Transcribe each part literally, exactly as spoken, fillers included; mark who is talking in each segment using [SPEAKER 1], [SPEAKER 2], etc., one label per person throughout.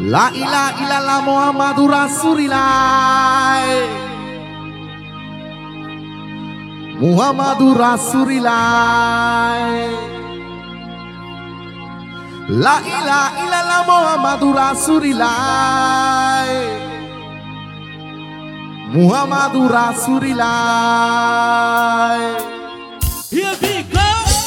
[SPEAKER 1] La ilaha illallah Muhammadur Rasulillah. Muhammadur Rasulillah. La ilaha illallah Muhammadur Rasulillah. Muhammadur Rasulillah.
[SPEAKER 2] Here we go.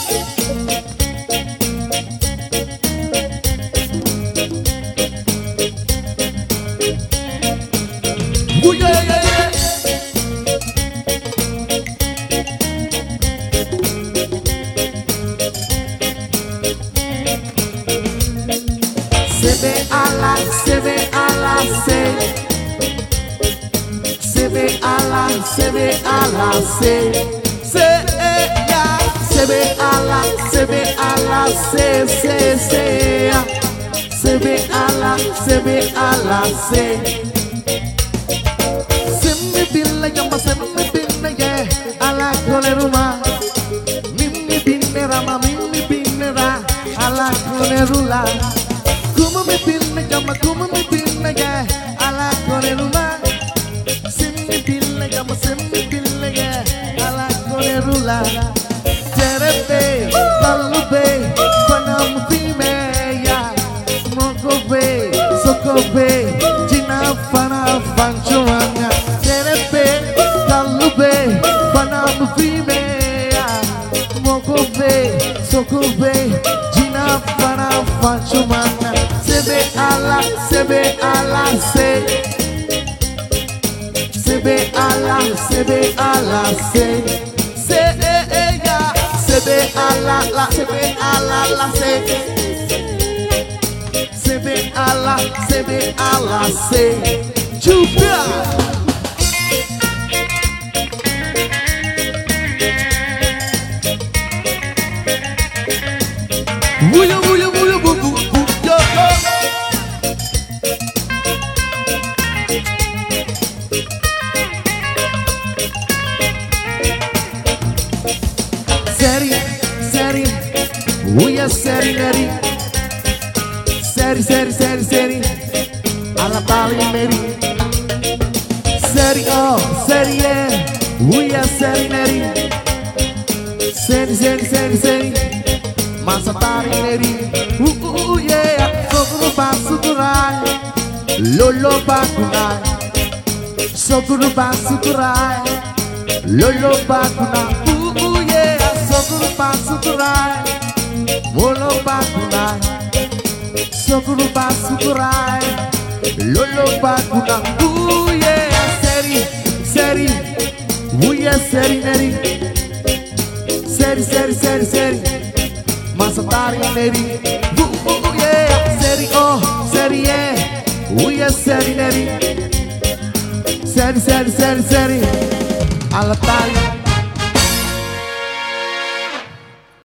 [SPEAKER 1] Ooh, yeah, yeah, yeah. Sebe Allah, sebe Allah, se. Sebe Allah, sebe Allah, se. Se ya, sebe Allah, sebe Allah, se, se, se ya. Sebe Allah, sebe Allah, se. Semi billa yamba, semi binne ye. Ala kone ruma. Mimi binne rama, mimi binne ra. Ala kone rula. Kuma mi binne yamba, kuma mi binne ye. Ala kone ruma. Semi billa yamba, semi binne ye. Ala kone rula. Terebe, talube, kona mutime ya. Moko be, soko be, jina fana fanchuanga. Terebe, talube, kona mutime ya. Moko be, soko be, jina fana fanchuanga. Sebe ala, sebe ala, se. Sebe ala, sebe ala, se. Se eh eh ya. Sebe ala, la, sebe ala, la, se. Sebe ala, sebe ala, se. Chupa. Wuya wuya wuya bu bu bu yo yo. Seri, seri, wuya seri neri. Seri, seri, seri, seri, alla bali meri. Seri oh, seri yeah, wuya seri neri. Seri, seri, seri, seri, masa tari neri. Uh uh uh yeah, sokuru basukurai, lolo bakunai. Sokuru basukurai, lolo bakunai. Uh uh yeah, sokuru basukurai, lolo bakunai. Sokuru basukurai, lolo bakuna. Ooh yeah, seri, seri, ooh yeah, seri neri. Seri, seri, seri, seri, masatari neri. Ooh ooh yeah, seri oh, seri yeah, ooh yeah, seri neri. Seri, seri, seri, seri, alatari.